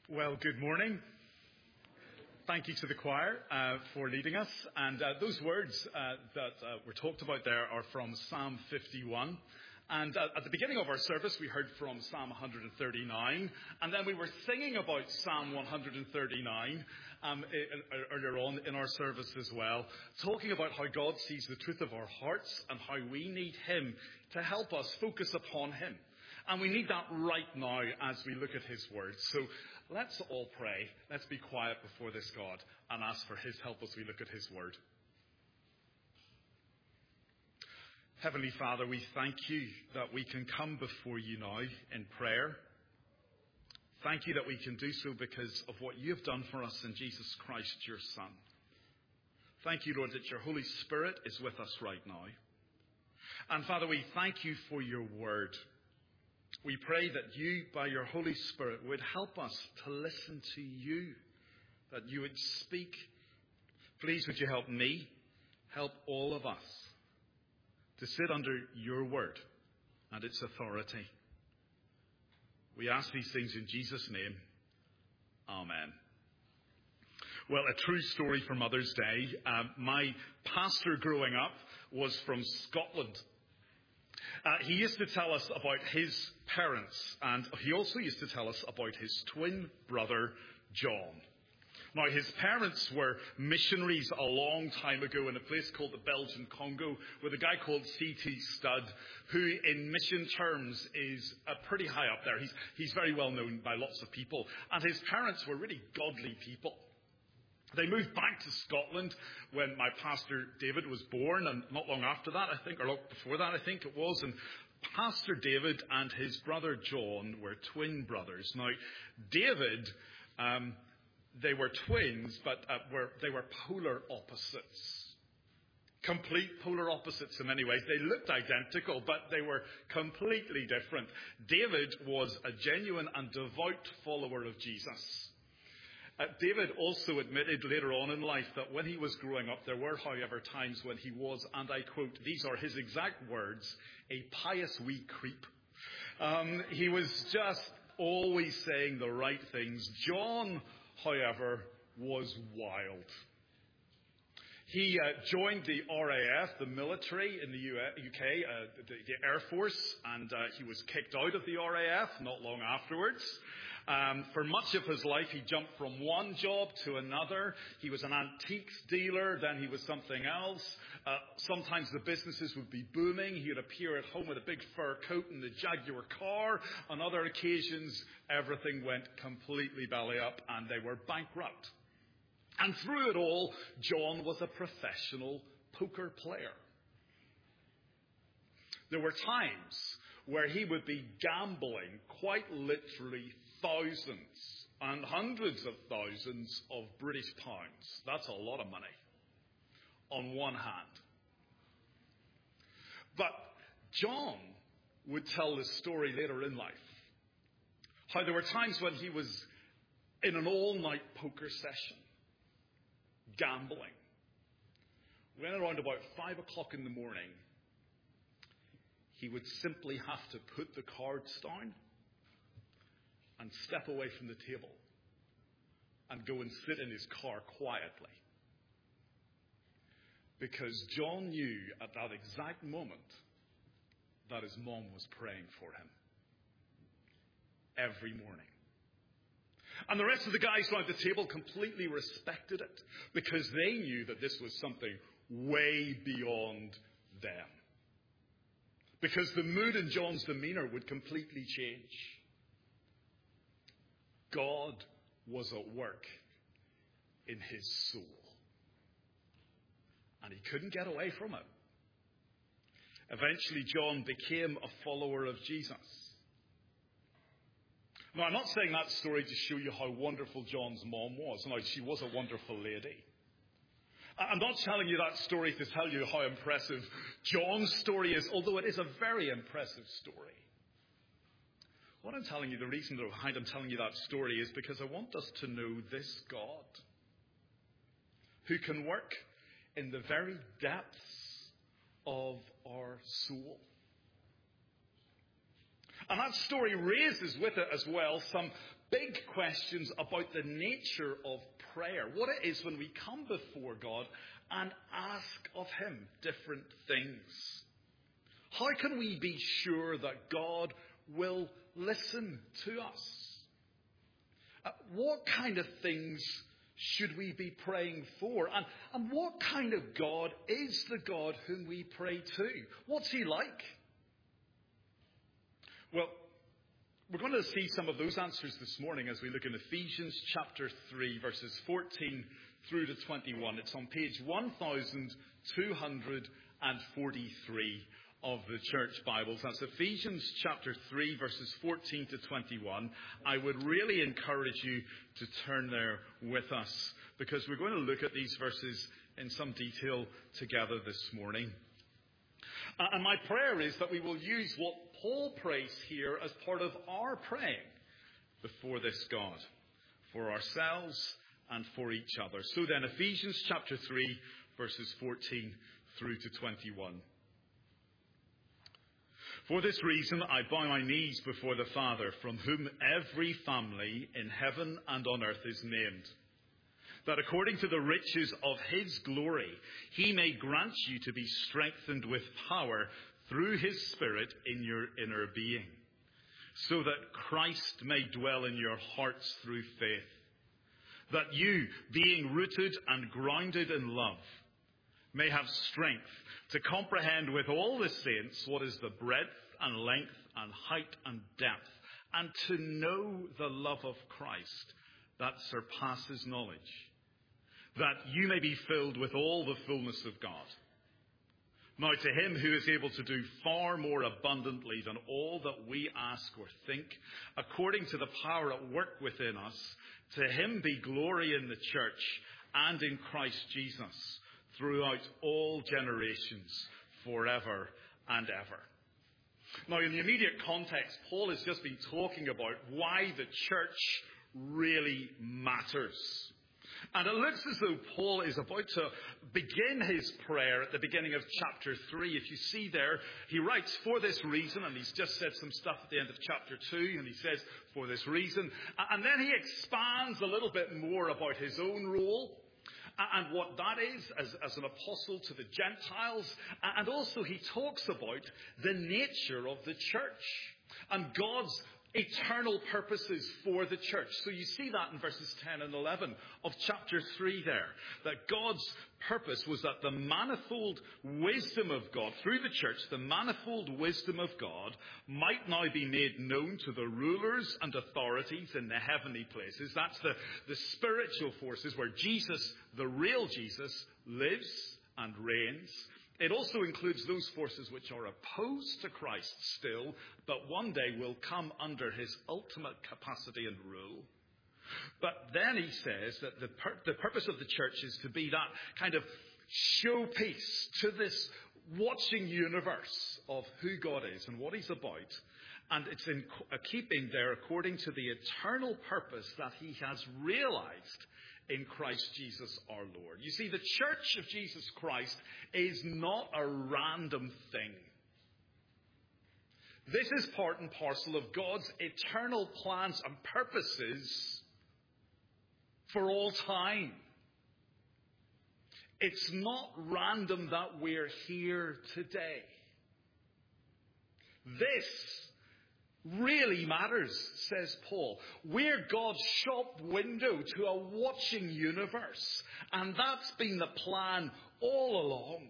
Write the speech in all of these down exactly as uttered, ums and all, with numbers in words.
Well, good morning. Thank you to the choir uh, for leading us. And uh, those words uh, that uh, were talked about there are from Psalm fifty-one. And uh, at the beginning of our service, we heard from Psalm one thirty-nine. And then we were singing about Psalm one thirty-nine um, earlier on in our service as well, talking about how God sees the truth of our hearts and how we need Him to help us focus upon Him. And we need that right now as we look at His Word. So let's all pray. Let's be quiet before this God and ask for His help as we look at His Word. Heavenly Father, we thank you that we can come before you now in prayer. Thank you that we can do so because of what you have done for us in Jesus Christ, your Son. Thank you, Lord, that your Holy Spirit is with us right now. And Father, we thank you for your Word. We pray that you, by your Holy Spirit, would help us to listen to you, that you would speak. Please, would you help me, help all of us to sit under your word and its authority. We ask these things in Jesus' name. Amen. Well, a true story for Mother's Day. Um, my pastor growing up was from Scotland. Uh, he used to tell us about his parents, and he also used to tell us about his twin brother, John. Now, his parents were missionaries a long time ago in a place called the Belgian Congo with a guy called C T Studd, who in mission terms is uh, pretty high up there. He's, he's very well known by lots of people. And his parents were really godly people. They moved back to Scotland when my pastor David was born, and not long after that, I think, or long before that, I think it was. And Pastor David and his brother John were twin brothers. Now, David, um, they were twins, but uh, were they were polar opposites. Complete polar opposites in many ways. They looked identical, but they were completely different. David was a genuine and devout follower of Jesus. Uh, David also admitted later on in life that when he was growing up, there were, however, times when he was, and I quote, these are his exact words, a pious wee creep. Um, he was just always saying the right things. John, however, was wild. He uh, joined the R A F, the military in the U K, uh, the, the Air Force, and uh, he was kicked out of the R A F not long afterwards. Um, for much of his life, he jumped from one job to another. He was an antiques dealer, then he was something else. Uh, sometimes the businesses would be booming. He would appear at home with a big fur coat and the Jaguar car. On other occasions, everything went completely belly up and they were bankrupt. And through it all, John was a professional poker player. There were times where he would be gambling quite literally thousands and hundreds of thousands of British pounds. That's a lot of money on one hand. But John would tell this story later in life, how there were times when he was in an all-night poker session, gambling. When around about five o'clock in the morning, he would simply have to put the cards down and step away from the table and go and sit in his car quietly. Because John knew at that exact moment that his mom was praying for him every morning. And the rest of the guys around the table completely respected it because they knew that this was something way beyond them. Because the mood in John's demeanor would completely change. God was at work in his soul. And he couldn't get away from it. Eventually, John became a follower of Jesus. Now, I'm not saying that story to show you how wonderful John's mom was. No, she was a wonderful lady. I'm not telling you that story to tell you how impressive John's story is, although it is a very impressive story. What I'm telling you, the reason behind I'm telling you that story is because I want us to know this God who can work in the very depths of our soul. And that story raises with it as well some big questions about the nature of prayer. What it is when we come before God and ask of him different things. How can we be sure that God will listen to us? Uh, what kind of things should we be praying for? And, and what kind of God is the God whom we pray to? What's he like? Well, we're going to see some of those answers this morning as we look in Ephesians chapter three, verses fourteen through to twenty-one. It's on page one thousand two hundred forty-three of the church Bibles. That's Ephesians chapter three, verses fourteen to twenty-one. I would really encourage you to turn there with us, because we're going to look at these verses in some detail together this morning. Uh, and my prayer is that we will use what Paul prays here as part of our praying before this God, for ourselves and for each other. So then, Ephesians chapter three, verses fourteen through to twenty-one. For this reason I bow my knees before the Father, from whom every family in heaven and on earth is named, that according to the riches of his glory he may grant you to be strengthened with power through his Spirit in your inner being, so that Christ may dwell in your hearts through faith, that you, being rooted and grounded in love, may have strength to comprehend with all the saints what is the breadth and length and height and depth, and to know the love of Christ that surpasses knowledge, that you may be filled with all the fullness of God. Now to him who is able to do far more abundantly than all that we ask or think, according to the power at work within us, to him be glory in the church and in Christ Jesus throughout all generations, forever and ever. Now, in the immediate context, Paul has just been talking about why the church really matters. And it looks as though Paul is about to begin his prayer at the beginning of chapter three. If you see there, he writes, for this reason, and he's just said some stuff at the end of chapter two, and he says, for this reason. And then he expands a little bit more about his own role and what that is as, as an apostle to the Gentiles. And also he talks about the nature of the church and God's eternal purposes for the church. So you see that in verses ten and eleven of chapter three there, that God's purpose was that the manifold wisdom of God, through the church, the manifold wisdom of God might now be made known to the rulers and authorities in the heavenly places. That's the, the spiritual forces where Jesus, the real Jesus, lives and reigns. It also includes those forces which are opposed to Christ still, but one day will come under his ultimate capacity and rule. But then he says that the, pur- the purpose of the church is to be that kind of showpiece to this watching universe of who God is and what he's about. And it's in keeping there according to the eternal purpose that he has realized in Christ Jesus our Lord. You see, the church of Jesus Christ is not a random thing. This is part and parcel of God's eternal plans and purposes for all time. It's not random that we're here today. This really matters, says Paul. We're God's shop window to a watching universe. And that's been the plan all along.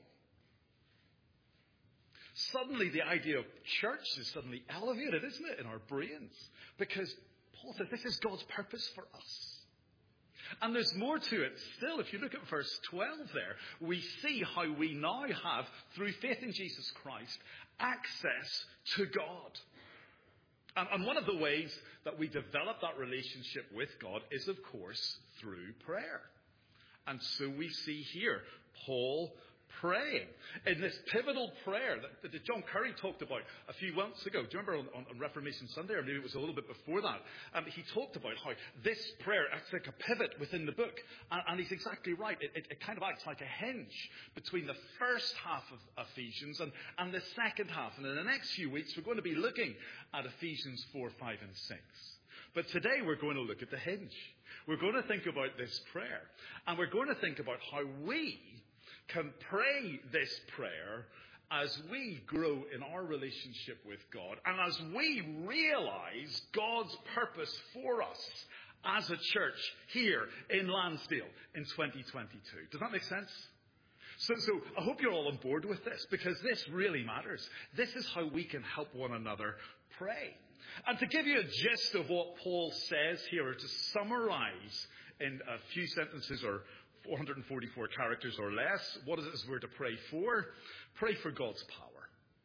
Suddenly the idea of church is suddenly elevated, isn't it, in our brains? Because Paul says this is God's purpose for us. And there's more to it still. If you look at verse twelve there, we see how we now have, through faith in Jesus Christ, access to God. And one of the ways that we develop that relationship with God is, of course, through prayer. And so we see here Paul praying in this pivotal prayer that, that John Curry talked about a few months ago. Do you remember on, on Reformation Sunday, or maybe it was a little bit before that? Um, he talked about how this prayer acts like a pivot within the book. And, and he's exactly right. It, it, it kind of acts like a hinge between the first half of Ephesians and, and the second half. And in the next few weeks, we're going to be looking at Ephesians four, five, and six. But today we're going to look at the hinge. We're going to think about this prayer. And we're going to think about how we can pray this prayer as we grow in our relationship with God and as we realize God's purpose for us as a church here in Lansdale in twenty twenty-two. Does that make sense? So, so I hope you're all on board with this, because this really matters. This is how we can help one another pray. And to give you a gist of what Paul says here, or to summarize in a few sentences or four hundred forty-four characters or less, what is it we're to pray for? Pray for God's power.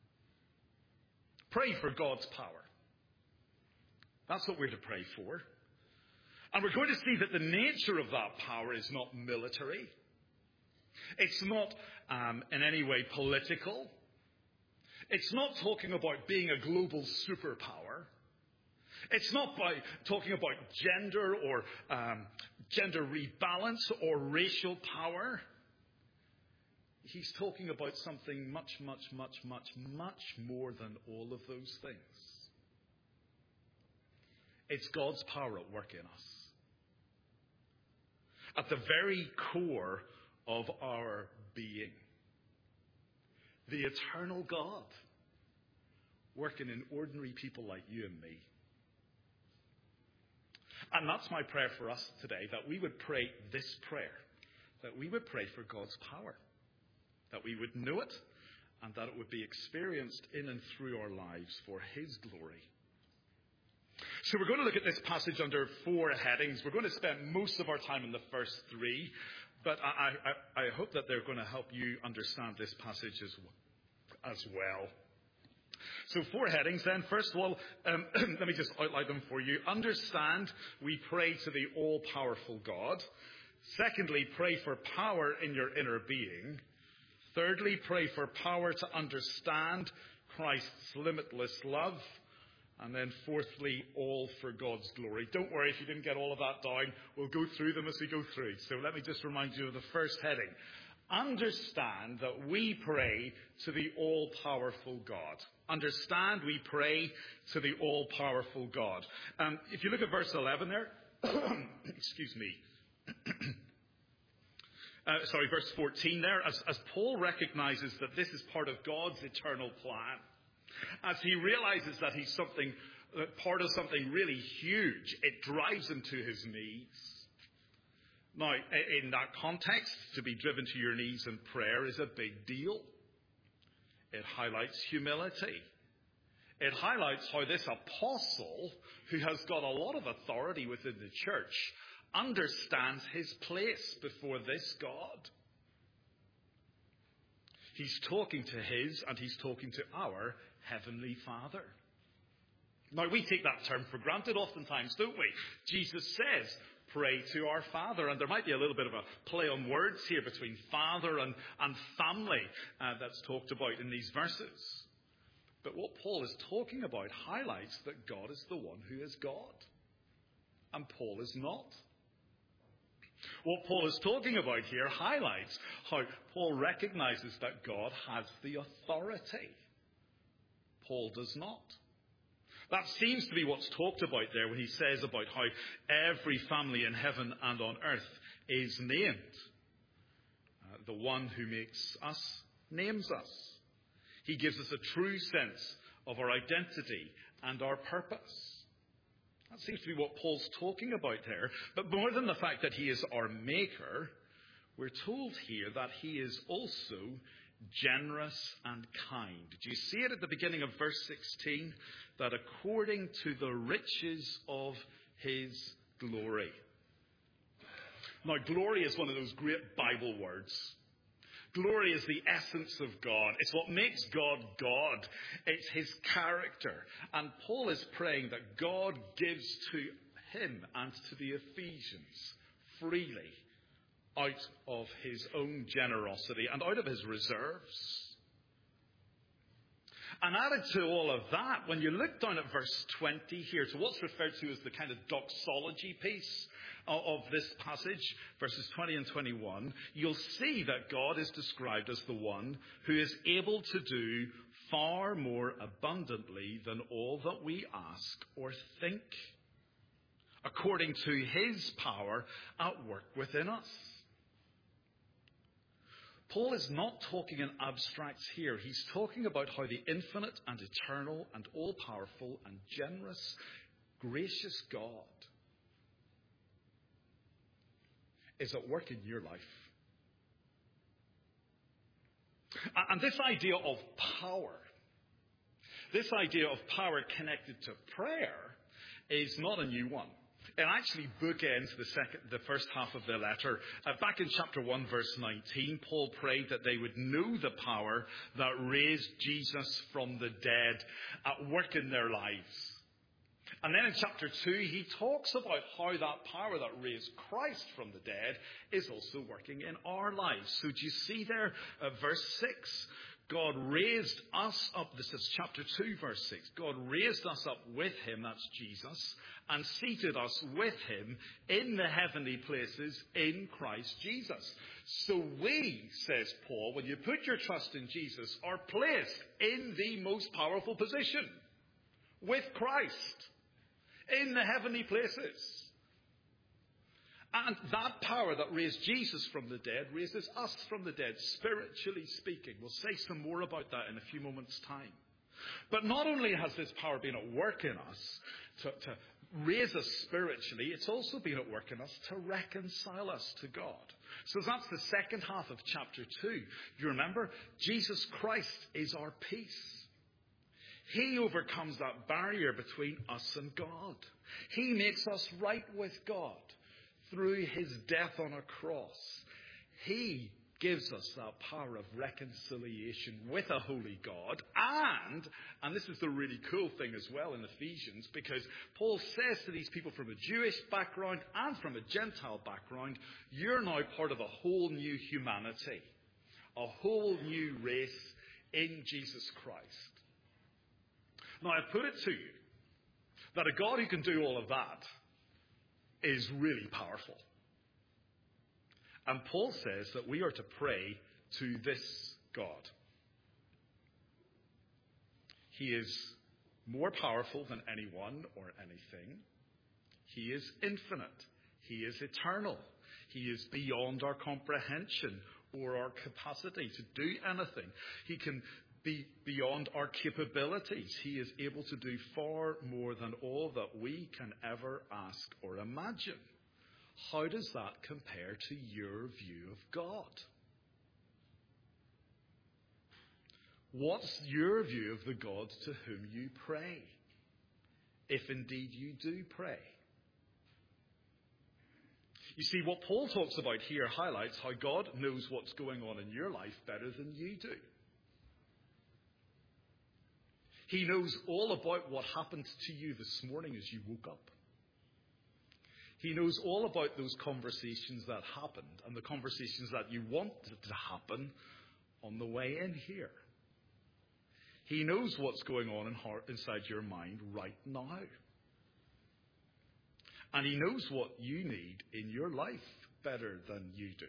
Pray for God's power. That's what we're to pray for. And we're going to see that the nature of that power is not military. It's not um, in any way political. It's not talking about being a global superpower. It's not by talking about gender or um, gender rebalance or racial power. He's talking about something much, much, much, much, much more than all of those things. It's God's power at work in us. At the very core of our being. The eternal God working in ordinary people like you and me. And that's my prayer for us today, that we would pray this prayer, that we would pray for God's power, that we would know it, and that it would be experienced in and through our lives for His glory. So we're going to look at this passage under four headings. We're going to spend most of our time in the first three, but I, I, I hope that they're going to help you understand this passage as, as well. So four headings then. First of all, um, let me just outline them for you. Understand, we pray to the all-powerful God. Secondly, pray for power in your inner being. Thirdly, pray for power to understand Christ's limitless love. And then fourthly, all for God's glory. Don't worry if you didn't get all of that down. We'll go through them as we go through. So let me just remind you of the first heading. Understand that we pray to the all-powerful God. Understand we pray to the all-powerful God. Um, if you look at verse eleven there, excuse me. uh, sorry, verse fourteen there, as, as Paul recognizes that this is part of God's eternal plan, as he realizes that he's something, uh, part of something really huge, it drives him to his knees. Now, in that context, to be driven to your knees in prayer is a big deal. It highlights humility. It highlights how this apostle, who has got a lot of authority within the church, understands his place before this God. He's talking to his and he's talking to our Heavenly Father. Now, we take that term for granted oftentimes, don't we? Jesus says, pray to our Father. And there might be a little bit of a play on words here between father and, and family uh, that's talked about in these verses. But what Paul is talking about highlights that God is the one who is God. And Paul is not. What Paul is talking about here highlights how Paul recognizes that God has the authority. Paul does not. That seems to be what's talked about there when he says about how every family in heaven and on earth is named. Uh, the one who makes us names us. He gives us a true sense of our identity and our purpose. That seems to be what Paul's talking about there. But more than the fact that he is our maker, we're told here that he is also generous and kind. Do you see it at the beginning of verse sixteen? That according to the riches of his glory. Now, glory is one of those great Bible words. Glory is the essence of God. It's what makes God God. It's his character. And Paul is praying that God gives to him and to the Ephesians freely out of his own generosity and out of his reserves. And added to all of that, when you look down at verse twenty here, to what's referred to as the kind of doxology piece of this passage, verses twenty and twenty-one, you'll see that God is described as the one who is able to do far more abundantly than all that we ask or think, according to his power at work within us. Paul is not talking in abstracts here. He's talking about how the infinite and eternal and all-powerful and generous, gracious God is at work in your life. And this idea of power, this idea of power connected to prayer is not a new one. It actually bookends the second, the first half of the letter. Uh, back in chapter one, verse nineteen, Paul prayed that they would know the power that raised Jesus from the dead at work in their lives. And then in chapter two, he talks about how that power that raised Christ from the dead is also working in our lives. So do you see there, uh, verse six? God raised us up, this is chapter two, verse six. God raised us up with him, that's Jesus, and seated us with him in the heavenly places in Christ Jesus. So we, says Paul, when you put your trust in Jesus, are placed in the most powerful position with Christ in the heavenly places. And that power that raised Jesus from the dead raises us from the dead, spiritually speaking. We'll say some more about that in a few moments' time. But not only has this power been at work in us to, to raise us spiritually, it's also been at work in us to reconcile us to God. So that's the second half of chapter two. You remember? Jesus Christ is our peace. He overcomes that barrier between us and God. He makes us right with God through his death on a cross. He gives us that power of reconciliation with a holy God. And, and this is the really cool thing as well in Ephesians, because Paul says to these people from a Jewish background and from a Gentile background, you're now part of a whole new humanity, a whole new race in Jesus Christ. Now, I put it to you that a God who can do all of that is really powerful. And Paul says that we are to pray to this God. He is more powerful than anyone or anything. He is infinite. He is eternal. He is beyond our comprehension or our capacity to do anything. He can be beyond our capabilities. He is able to do far more than all that we can ever ask or imagine. How does that compare to your view of God? What's your view of the God to whom you pray? If indeed you do pray. You see, what Paul talks about here highlights how God knows what's going on in your life better than you do. He knows all about what happened to you this morning as you woke up. He knows all about those conversations that happened and the conversations that you wanted to happen on the way in here. He knows what's going on in heart, inside your mind right now. And he knows what you need in your life better than you do.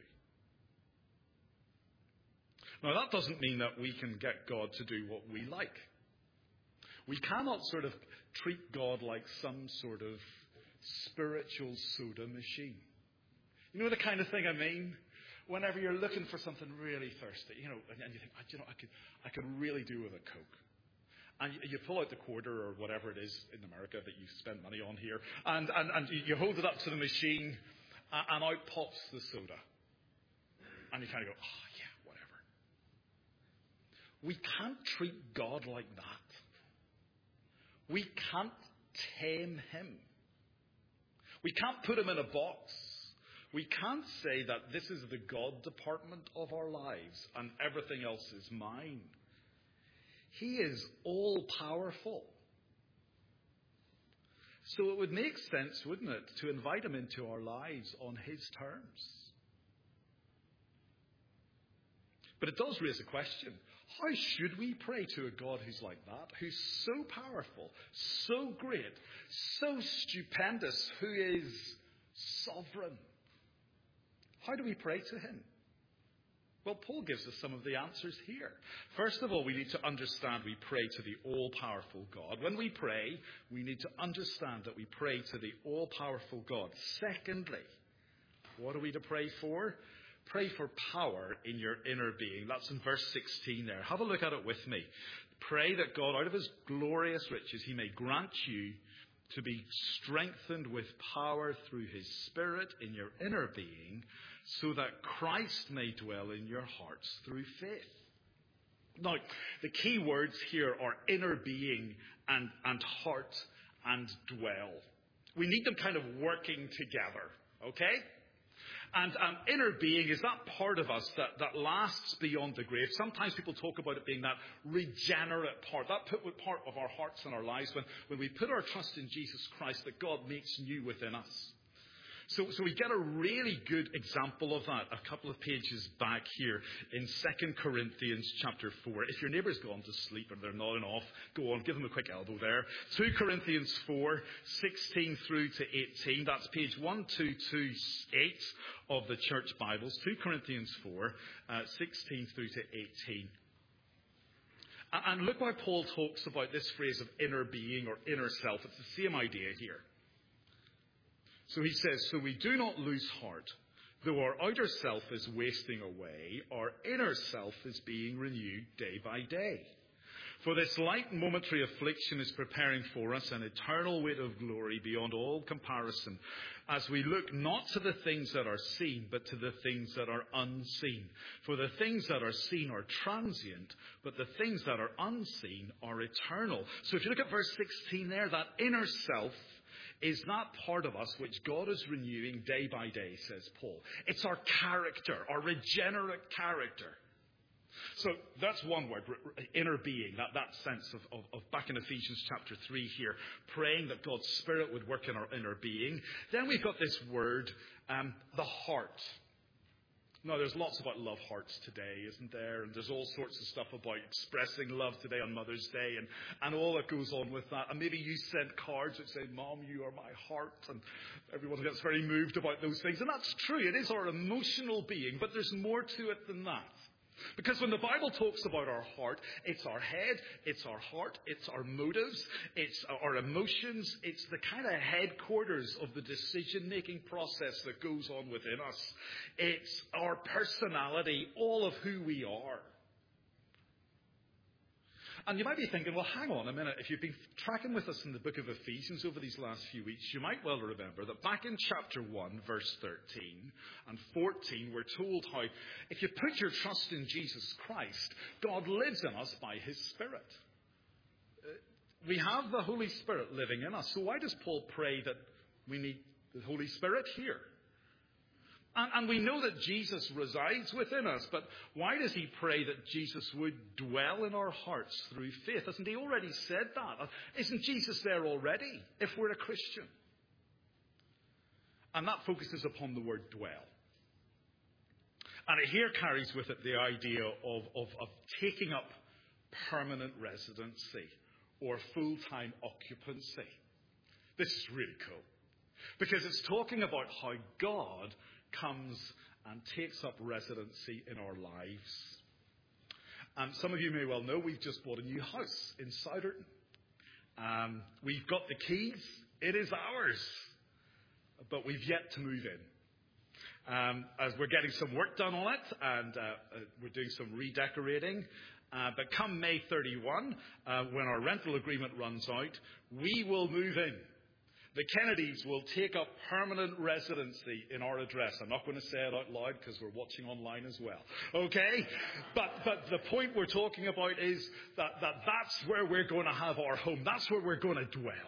Now, that doesn't mean that we can get God to do what we like. We cannot sort of treat God like some sort of spiritual soda machine. You know the kind of thing I mean? Whenever you're looking for something really thirsty, you know, and, and you think, you know, I could, I could really do with a Coke. And you, you pull out the quarter or whatever it is in America that you spend money on here, and, and, and you hold it up to the machine, and, and out pops the soda. And you kind of go, oh, yeah, whatever. We can't treat God like that. We can't tame him. We can't put him in a box. We can't say that this is the God department of our lives and everything else is mine. He is all powerful. So it would make sense, wouldn't it, to invite him into our lives on his terms. But it does raise a question. How should we pray to a God who's like that, who's so powerful, so great, so stupendous, who is sovereign? How do we pray to him? Well, Paul gives us some of the answers here. First of all, we need to understand we pray to the all-powerful God. When we pray, we need to understand that we pray to the all-powerful God. Secondly, what are we to pray for? Pray for power in your inner being. That's in verse sixteen there. Have a look at it with me. Pray that God, out of his glorious riches, he may grant you to be strengthened with power through his Spirit in your inner being, so that Christ may dwell in your hearts through faith. Now, the key words here are inner being and, and heart and dwell. We need them kind of working together, okay? And um, inner being is that part of us that, that lasts beyond the grave. Sometimes people talk about it being that regenerate part, that part of our hearts and our lives when, when we put our trust in Jesus Christ, that God makes new within us. So, so we get a really good example of that a couple of pages back here in Second Corinthians chapter four. If your neighbour's gone to sleep or they're nodding off, go on, give them a quick elbow there. Two Corinthians four, sixteen through to eighteen. That's page one two two eight of the Church Bibles. Two Corinthians four, uh, sixteen through to eighteen. And look why Paul talks about this phrase of inner being or inner self. It's the same idea here. So he says, so we do not lose heart. Though our outer self is wasting away, our inner self is being renewed day by day. For this light momentary affliction is preparing for us an eternal weight of glory beyond all comparison, as we look not to the things that are seen, but to the things that are unseen. For the things that are seen are transient, but the things that are unseen are eternal. So if you look at verse sixteen there, that inner self is that part of us which God is renewing day by day, says Paul. It's our character, our regenerate character. So that's one word, inner being, that, that sense of, of, of back in Ephesians chapter three here, praying that God's Spirit would work in our inner being. Then we've got this word, um, the heart. Now, there's lots about love hearts today, isn't there? And there's all sorts of stuff about expressing love today on Mother's Day and, and all that goes on with that. And maybe you sent cards that say, Mom, you are my heart. And everyone gets very moved about those things. And that's true. It is our emotional being. But there's more to it than that. Because when the Bible talks about our heart, it's our head, it's our heart, it's our motives, it's our emotions, it's the kind of headquarters of the decision-making process that goes on within us. It's our personality, all of who we are. And you might be thinking, well, hang on a minute. If you've been tracking with us in the book of Ephesians over these last few weeks, you might well remember that back in chapter one, verse thirteen and fourteen, we're told how if you put your trust in Jesus Christ, God lives in us by his Spirit. We have the Holy Spirit living in us. So why does Paul pray that we need the Holy Spirit here? And, and we know that Jesus resides within us, but why does he pray that Jesus would dwell in our hearts through faith? Hasn't he already said that? Isn't Jesus there already if we're a Christian? And that focuses upon the word dwell. And it here carries with it the idea of, of, of taking up permanent residency or full-time occupancy. This is really cool. Because it's talking about how God comes and takes up residency in our lives. Um, some of you may well know we've just bought a new house in Souderton. Um, we've got the keys. It is ours. But we've yet to move in. Um, as we're getting some work done on it, and uh, uh, we're doing some redecorating. Uh, but come May thirty-first, uh, when our rental agreement runs out, we will move in. The Kennedys will take up permanent residency in our address. I'm not going to say it out loud because we're watching online as well. Okay? But but the point we're talking about is that, that that's where we're going to have our home. That's where we're going to dwell.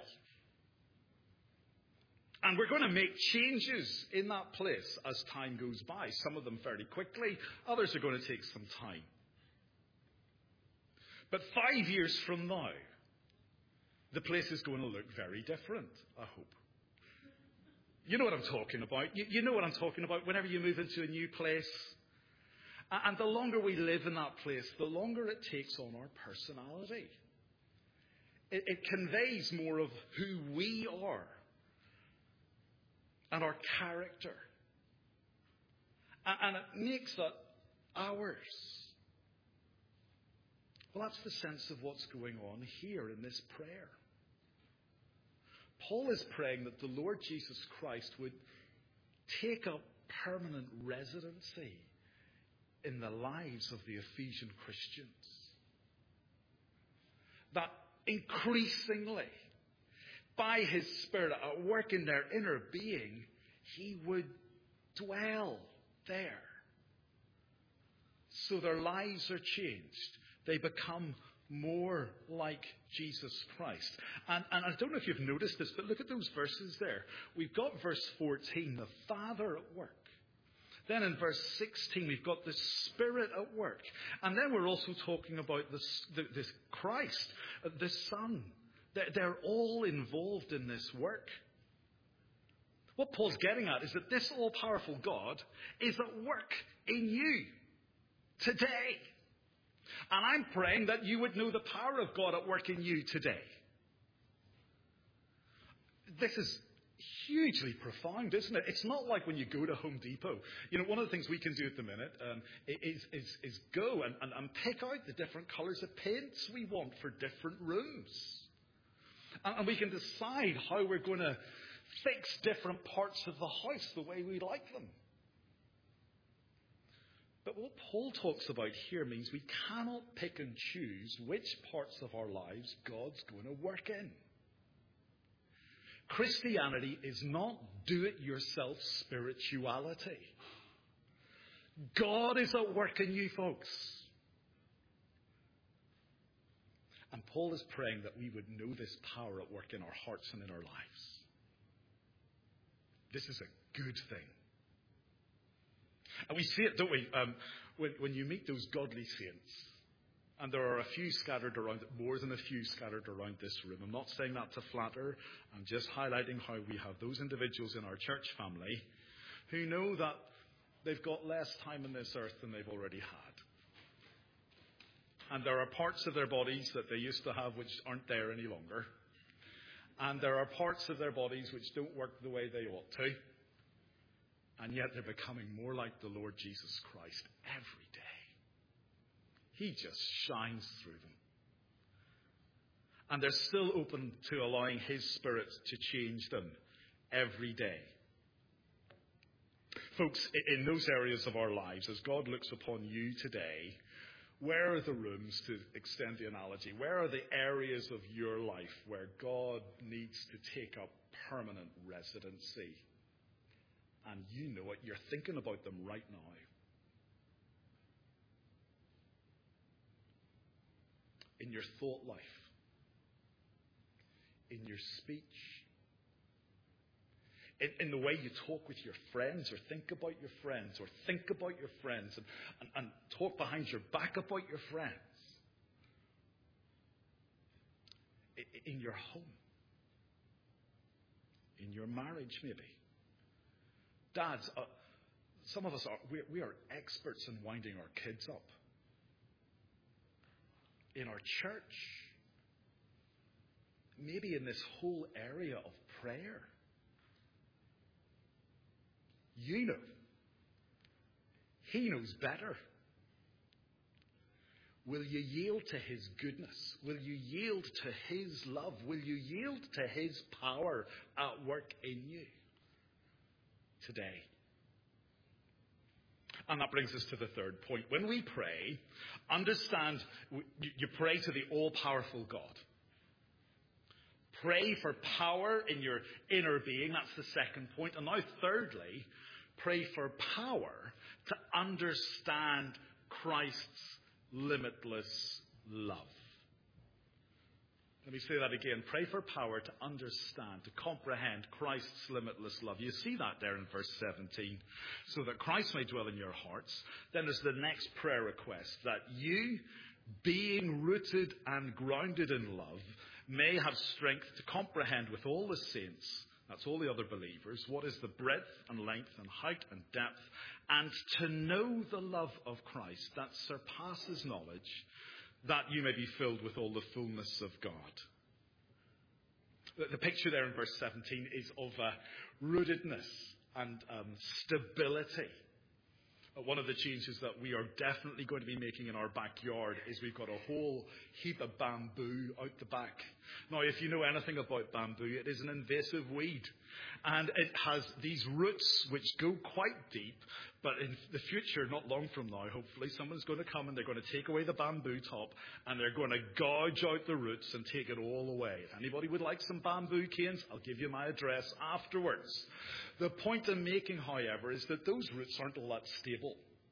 And we're going to make changes in that place as time goes by. Some of them fairly quickly. Others are going to take some time. But five years from now, the place is going to look very different, I hope. You know what I'm talking about. You, you know what I'm talking about whenever you move into a new place. And the longer we live in that place, the longer it takes on our personality. It, it conveys more of who we are and our character. And, and it makes it ours. Well, that's the sense of what's going on here in this prayer. Paul is praying that the Lord Jesus Christ would take up permanent residency in the lives of the Ephesian Christians. That increasingly, by his Spirit at work in their inner being, he would dwell there. So their lives are changed. They become more like Jesus Christ. And, and I don't know if you've noticed this, but look at those verses there. We've got verse fourteen, the Father at work. Then in verse sixteen, we've got the Spirit at work. And then we're also talking about this, this Christ, the Son. They're all involved in this work. What Paul's getting at is that this all-powerful God is at work in you today. And I'm praying that you would know the power of God at work in you today. This is hugely profound, isn't it? It's not like when you go to Home Depot. You know, one of the things we can do at the minute um, is, is, is go and, and, and pick out the different colours of paints we want for different rooms. And, and we can decide how we're going to fix different parts of the house the way we like them. But what Paul talks about here means we cannot pick and choose which parts of our lives God's going to work in. Christianity is not do-it-yourself spirituality. God is at work in you, folks. And Paul is praying that we would know this power at work in our hearts and in our lives. This is a good thing. And we see it, don't we, um, when, when you meet those godly saints. And there are a few scattered around, more than a few scattered around this room. I'm not saying that to flatter. I'm just highlighting how we have those individuals in our church family who know that they've got less time on this earth than they've already had. And there are parts of their bodies that they used to have which aren't there any longer. And there are parts of their bodies which don't work the way they ought to. And yet they're becoming more like the Lord Jesus Christ every day. He just shines through them. And they're still open to allowing His Spirit to change them every day. Folks, in those areas of our lives, as God looks upon you today, where are the rooms, to extend the analogy, where are the areas of your life where God needs to take up permanent residency? And you know it. You're thinking about them right now. In your thought life. In your speech. In, in the way you talk with your friends or think about your friends or think about your friends and, and, and talk behind your back about your friends. In, in your home. In your marriage, maybe. Dads, uh, some of us are, we, we are experts in winding our kids up. In our church. Maybe in this whole area of prayer. You know. He knows better. Will you yield to His goodness? Will you yield to His love? Will you yield to His power at work in you? Today. And that brings us to the third point. When we pray, understand you pray to the all-powerful God. Pray for power in your inner being. That's the second point. And now thirdly, pray for power to understand Christ's limitless love. Let me say that again. Pray for power to understand, to comprehend Christ's limitless love. You see that there in verse seventeen. So that Christ may dwell in your hearts. Then there's the next prayer request. That you, being rooted and grounded in love, may have strength to comprehend with all the saints That's all the other believers. What is the breadth and length and height and depth? And to know the love of Christ that surpasses knowledge, that you may be filled with all the fullness of God. The, the picture there in verse seventeen is of uh, rootedness and um, stability. One of the changes that we are definitely going to be making in our backyard is we've got a whole heap of bamboo out the back. Now, if you know anything about bamboo, it is an invasive weed. And it has these roots which go quite deep. But in the future, not long from now, hopefully, someone's going to come and they're going to take away the bamboo top and they're going to gouge out the roots and take it all away. If anybody would like some bamboo canes, I'll give you my address afterwards. The point I'm making, however, is that those roots aren't all that stable.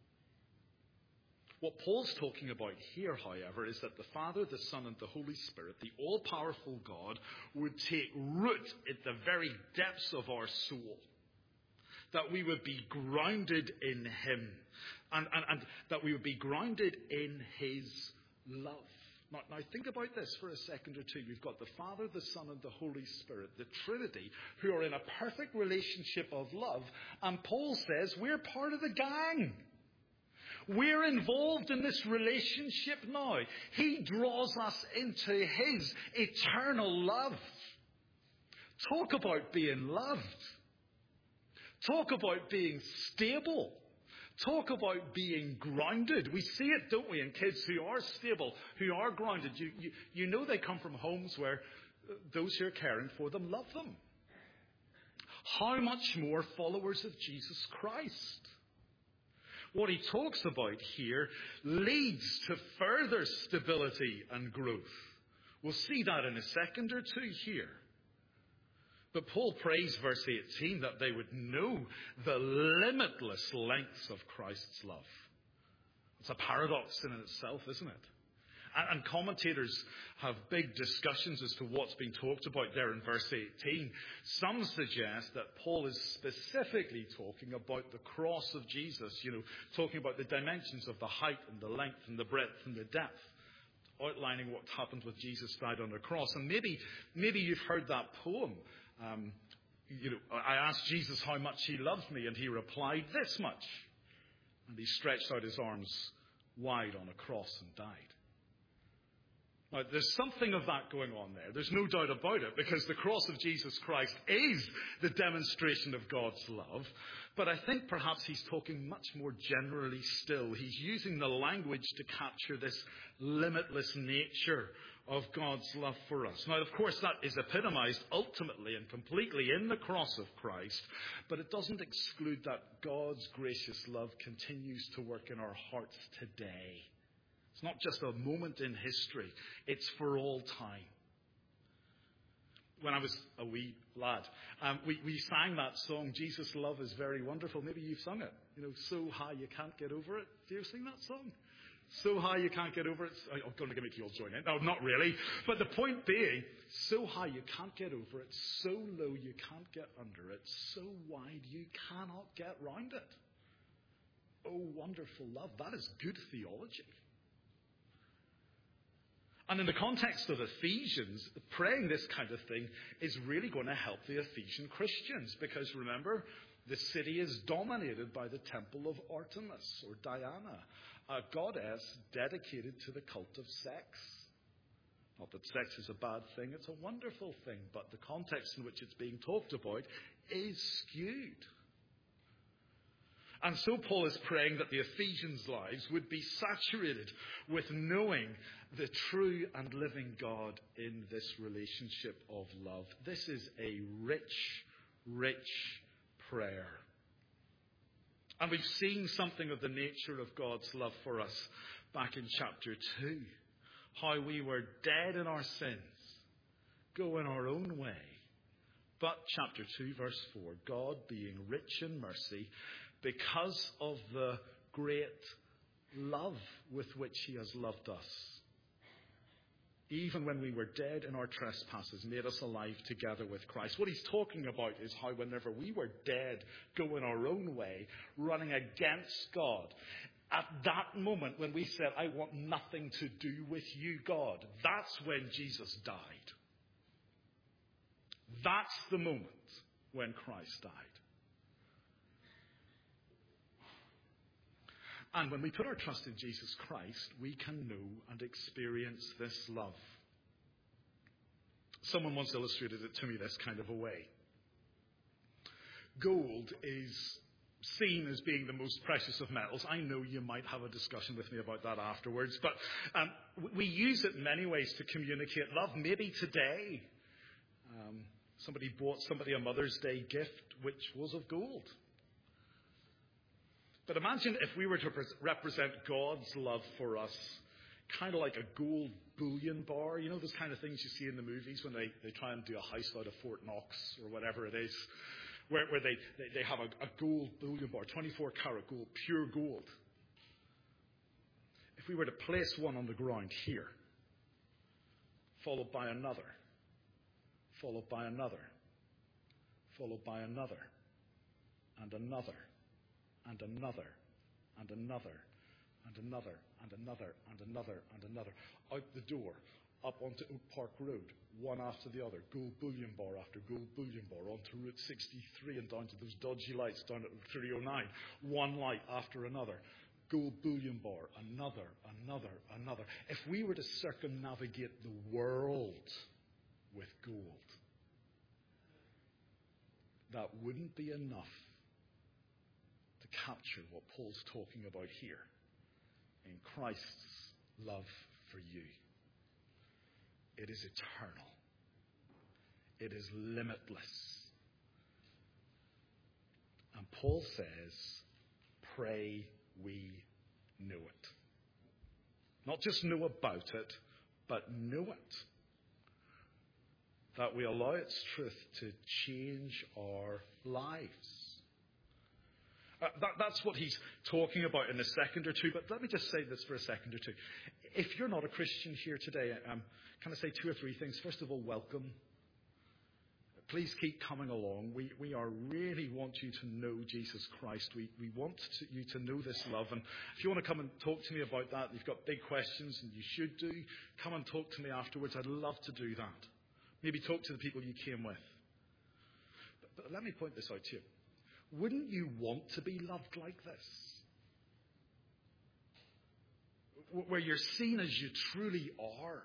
What Paul's talking about here, however, is that the Father, the Son, and the Holy Spirit, the all-powerful God, would take root at the very depths of our soul. That we would be grounded in Him. And, and, and that we would be grounded in His love. Now, now think about this for a second or two. We've got the Father, the Son, and the Holy Spirit, the Trinity, who are in a perfect relationship of love. And Paul says we're part of the gang. We're involved in this relationship now. He draws us into His eternal love. Talk about being loved. Talk about being stable. Talk about being grounded. We see it, don't we, in kids who are stable, who are grounded. You, you, you know they come from homes where those who are caring for them love them. How much more followers of Jesus Christ? What he talks about here leads to further stability and growth. We'll see that in a second or two here. But Paul prays, verse eighteen, that they would know the limitless lengths of Christ's love. It's a paradox in itself, isn't it? And, and commentators have big discussions as to what's being talked about there in verse eighteen. Some suggest that Paul is specifically talking about the cross of Jesus, you know, talking about the dimensions of the height and the length and the breadth and the depth, outlining what happened when Jesus died on the cross. And maybe, maybe you've heard that poem. Um, you know, I asked Jesus how much He loved me, and He replied, this much. And He stretched out His arms wide on a cross and died. Now, there's something of that going on there. There's no doubt about it, because the cross of Jesus Christ is the demonstration of God's love. But I think perhaps he's talking much more generally still. He's using the language to capture this limitless nature of God's love for us. Now, of course, that is epitomized ultimately and completely in the cross of Christ, but it doesn't exclude that God's gracious love continues to work in our hearts today. It's not just a moment in history. It's for all time. When I was a wee lad, um, we, we sang that song, Jesus' Love is Very Wonderful. Maybe you've sung it. You know, so high you can't get over it. Do you sing that song? So high you can't get over it. I'm going to make you all join in. No, not really. But the point being, so high you can't get over it. So low you can't get under it. So wide you cannot get round it. Oh, wonderful love. That is good theology. And in the context of Ephesians, praying this kind of thing is really going to help the Ephesian Christians. Because remember, the city is dominated by the temple of Artemis or Diana, a goddess dedicated to the cult of sex. Not that sex is a bad thing, it's a wonderful thing. But the context in which it's being talked about is skewed. And so Paul is praying that the Ephesians' lives would be saturated with knowing the true and living God in this relationship of love. This is a rich, rich prayer. And we've seen something of the nature of God's love for us back in chapter two. How we were dead in our sins, going our own way. But chapter two, verse four, God being rich in mercy, because of the great love with which He has loved us, even when we were dead in our trespasses, made us alive together with Christ. What he's talking about is how whenever we were dead, going our own way, running against God, at that moment when we said, I want nothing to do with you, God, that's when Jesus died. That's the moment when Christ died. And when we put our trust in Jesus Christ, we can know and experience this love. Someone once illustrated it to me this kind of a way. Gold is seen as being the most precious of metals. I know you might have a discussion with me about that afterwards, but um, we use it in many ways to communicate love. Maybe today, um, somebody bought somebody a Mother's Day gift which was of gold. But imagine if we were to represent God's love for us, kind of like a gold bullion bar. You know those kind of things you see in the movies when they, they try and do a house out of Fort Knox or whatever it is, where, where they, they, they have a, a gold bullion bar, twenty-four karat gold, pure gold. If we were to place one on the ground here, followed by another, followed by another, followed by another, and another, and another, and another, and another, and another, and another, and another, out the door, up onto Oak Park Road, one after the other, gold bullion bar after gold bullion bar, onto Route sixty-three and down to those dodgy lights down at three oh nine, one light after another, gold bullion bar, another, another, another. If we were to circumnavigate the world with gold, that wouldn't be enough to capture what Paul's talking about here in Christ's love for you. It is eternal. It is limitless. And Paul says, pray we know it. Not just know about it, but know it. That we allow its truth to change our lives. Uh, that, that's what he's talking about in a second or two. But let me just say this for a second or two. If you're not a Christian here today, um, can I say two or three things? First of all, welcome. Please keep coming along. We we are really want you to know Jesus Christ. We we want to, you to know this love. And if you want to come and talk to me about that, you've got big questions, and you should do, come and talk to me afterwards. I'd love to do that. Maybe talk to the people you came with. But, but let me point this out to you. Wouldn't you want to be loved like this? Where you're seen as you truly are.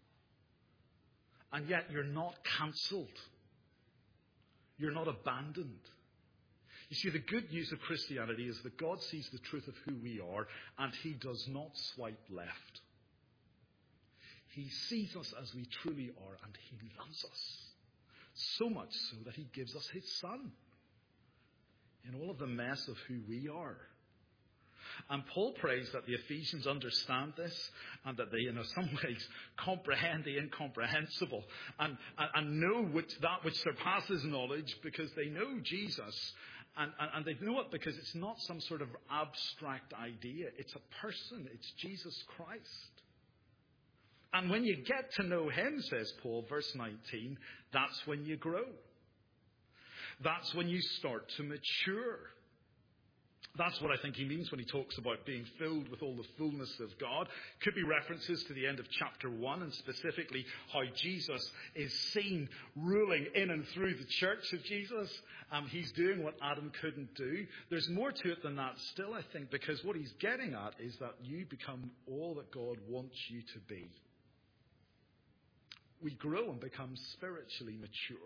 And yet you're not cancelled. You're not abandoned. You see, the good news of Christianity is that God sees the truth of who we are, and He does not swipe left. He sees us as we truly are, and He loves us. So much so that He gives us His Son in all of the mess of who we are. And Paul prays that the Ephesians understand this, and that they, in some ways, comprehend the incomprehensible, and, and, and know which, that which surpasses knowledge, because they know Jesus, and, and, and they know it because it's not some sort of abstract idea. It's a person. It's Jesus Christ. And when you get to know Him, says Paul, verse nineteen, that's when you grow. That's when you start to mature. That's what I think he means when he talks about being filled with all the fullness of God. Could be references to the end of chapter one, and specifically how Jesus is seen ruling in and through the church of Jesus. Um, he's doing what Adam couldn't do. There's more to it than that still, I think, because what he's getting at is that you become all that God wants you to be. We grow and become spiritually mature.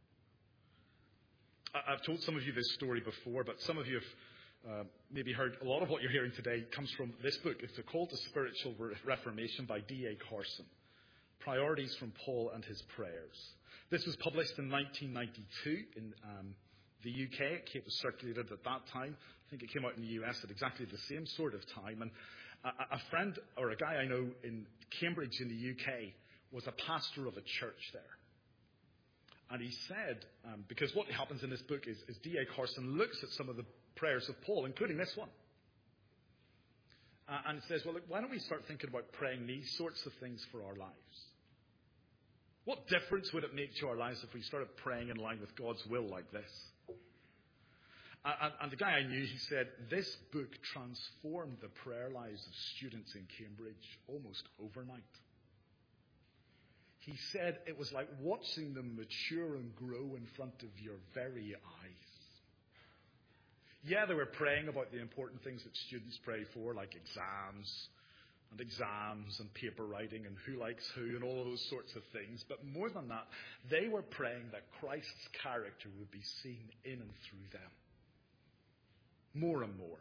I've told some of you this story before, but some of you have Uh, maybe heard a lot of what you're hearing today comes from this book. It's A Call to Spiritual Reformation by D A Carson. Priorities from Paul and His Prayers. This was published in nineteen ninety-two in um, the U K. It was circulated at that time. I think it came out in the U S at exactly the same sort of time. And a, a friend, or a guy I know in Cambridge in the U K, was a pastor of a church there. And he said, um, because what happens in this book is, is D A Carson looks at some of the prayers of Paul, including this one. Uh, and it says, well, look, why don't we start thinking about praying these sorts of things for our lives? What difference would it make to our lives if we started praying in line with God's will like this? Uh, and, and the guy I knew, he said, this book transformed the prayer lives of students in Cambridge almost overnight. He said it was like watching them mature and grow in front of your very eyes. Yeah, they were praying about the important things that students pray for, like exams and exams and paper writing and who likes who and all of those sorts of things. But more than that, they were praying that Christ's character would be seen in and through them. More and more.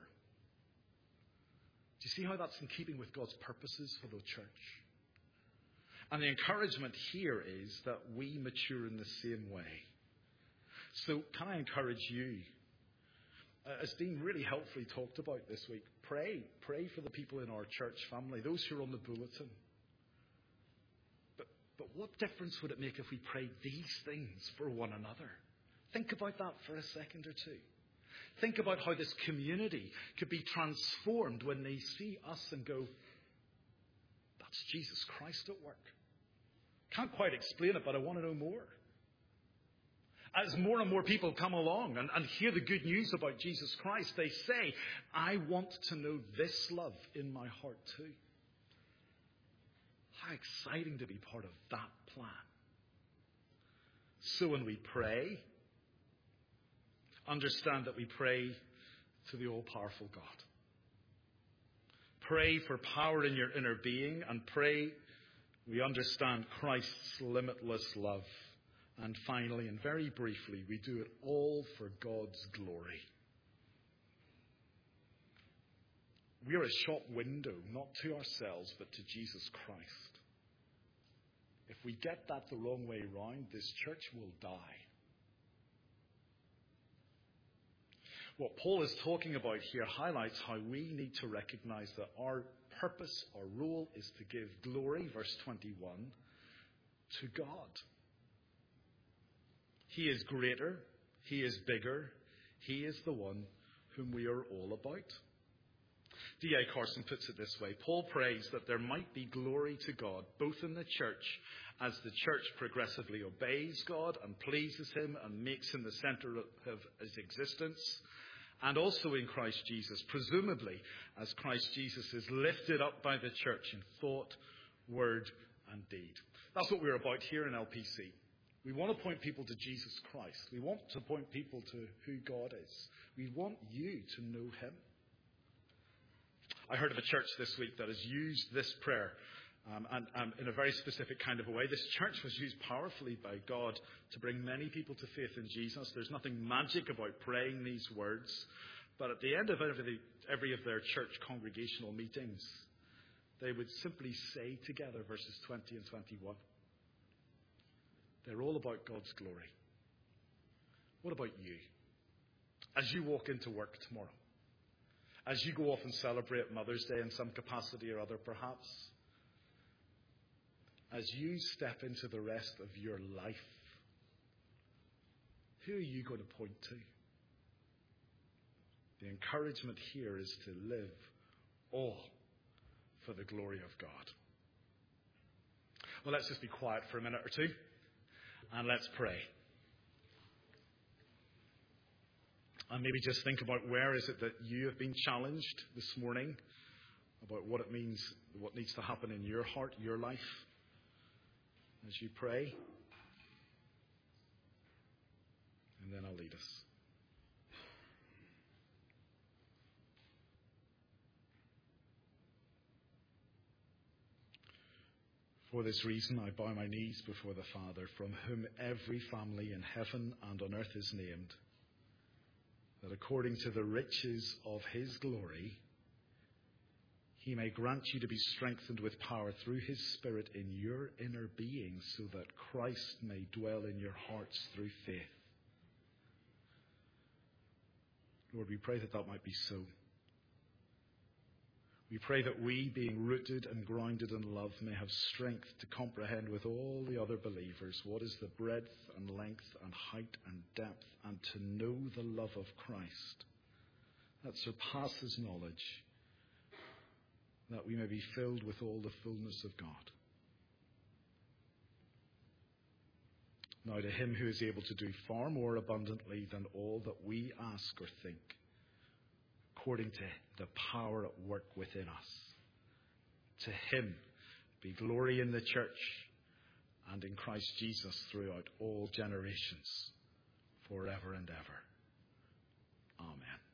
Do you see how that's in keeping with God's purposes for the church? And the encouragement here is that we mature in the same way. So can I encourage you, uh, as being really helpfully talked about this week, pray. Pray for the people in our church family, those who are on the bulletin. But, but what difference would it make if we prayed these things for one another? Think about that for a second or two. Think about how this community could be transformed when they see us and go, that's Jesus Christ at work. Can't quite explain it, but I want to know more. As more and more people come along and, and hear the good news about Jesus Christ, they say, I want to know this love in my heart too. How exciting to be part of that plan. So when we pray, understand that we pray to the all-powerful God. Pray for power in your inner being, and pray we understand Christ's limitless love. And finally, and very briefly, we do it all for God's glory. We are a shop window, not to ourselves, but to Jesus Christ. If we get that the wrong way round, this church will die. What Paul is talking about here highlights how we need to recognize that our purpose, our role is to give glory, verse twenty-one, to God. He is greater, He is bigger, He is the one whom we are all about. D A Carson puts it this way: Paul prays that there might be glory to God, both in the church, as the church progressively obeys God and pleases Him and makes Him the center of His existence, and also in Christ Jesus, presumably as Christ Jesus is lifted up by the church in thought, word, and deed. That's what we're about here in L P C. We want to point people to Jesus Christ. We want to point people to who God is. We want you to know Him. I heard of a church this week that has used this prayer um, and, and in a very specific kind of a way. This church was used powerfully by God to bring many people to faith in Jesus. There's nothing magic about praying these words. But at the end of every, every of their church congregational meetings, they would simply say together verses twenty and twenty-one. They're all about God's glory. What about you? As you walk into work tomorrow, as you go off and celebrate Mother's Day in some capacity or other perhaps, as you step into the rest of your life, who are you going to point to? The encouragement here is to live all for the glory of God. Well, let's just be quiet for a minute or two and let's pray. And maybe just think about where is it that you have been challenged this morning about what it means, what needs to happen in your heart, your life, as you pray. And then I'll lead us. For this reason I bow my knees before the Father, from whom every family in heaven and on earth is named, that according to the riches of His glory, He may grant you to be strengthened with power through His Spirit in your inner being, so that Christ may dwell in your hearts through faith. Lord, we pray that that might be so. We pray that we, being rooted and grounded in love, may have strength to comprehend with all the other believers what is the breadth and length and height and depth, and to know the love of Christ that surpasses knowledge, that we may be filled with all the fullness of God. Now to Him who is able to do far more abundantly than all that we ask or think, according to the power at work within us, to Him be glory in the church and in Christ Jesus throughout all generations, forever and ever. Amen.